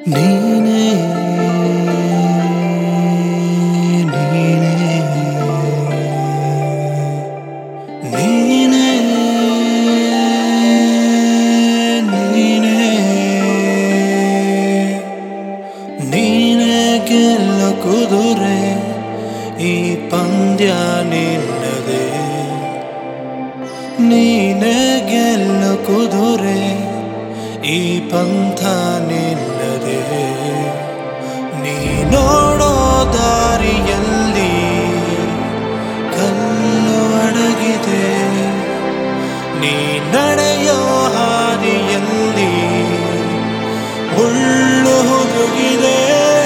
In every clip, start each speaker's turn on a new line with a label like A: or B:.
A: ನೀನೇ ನೀನೇ ನೀನೇ ನೀನೇ ನೀನೇ ಗೆಲ್ಲ ಕುದುರೆ ಈ ಪಂದ್ಯ ನಿನ್ನದೇ ನೀನೇ ಗೆಲ್ಲ ಕುದುರೆ ಈ ಪಂಥ ನಿನ್ನದೇ ನೀ ನೋಡೋ ದಾರಿಯಲ್ಲಿ ಕಲ್ಲು ಅಡಗಿದೆ ನೀ ನಡೆಯೋ ಹಾದಿಯಲ್ಲಿ ಮುಳ್ಳು ಹುದುಗಿದೆ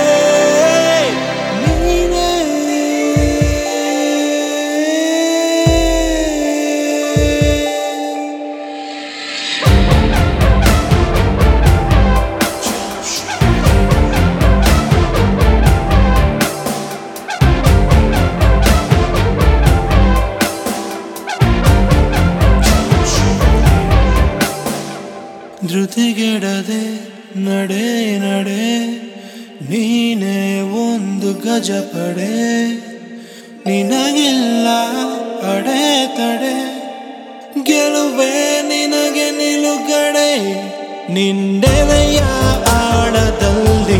A: ಧೃತಿಗೆಡದೆ ನಡೆ ನಡೆ ನೀನೇ ಒಂದು ಗಜಪಡೆ ನಿನಗಿಲ್ಲ ಅಡೆತಡೆ ಗೆಲುವೆ ನಿನಗೆ ನಿಲುಗಡೆ ನಿನ್ನೆಲೆಯ ಆಳದಲ್ಲಿ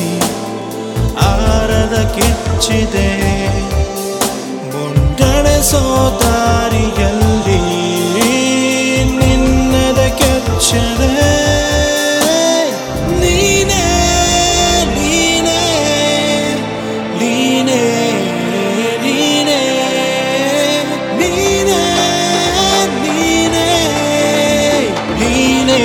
A: ಆರದ ಕಿಚ್ಚಿದೆ ಮುಂದೆಳೆಸೋ ದಾರಿಯಲ್ಲಿ ನಿನ್ನದ ಕೆಚ್ಚದೆ ನೀನೇ ನೀನೇ ನೀನೇ ನೀನೇ ನೀನೇ ನೀನೇ ನೀನೇ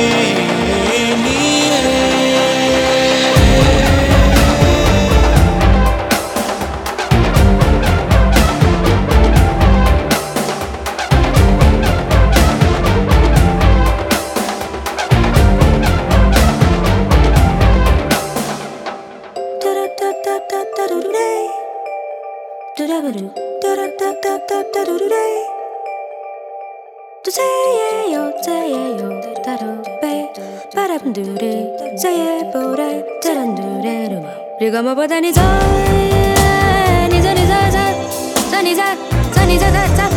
B: Riga ma pa da ni za ni za ni za za za ni za za ni za za za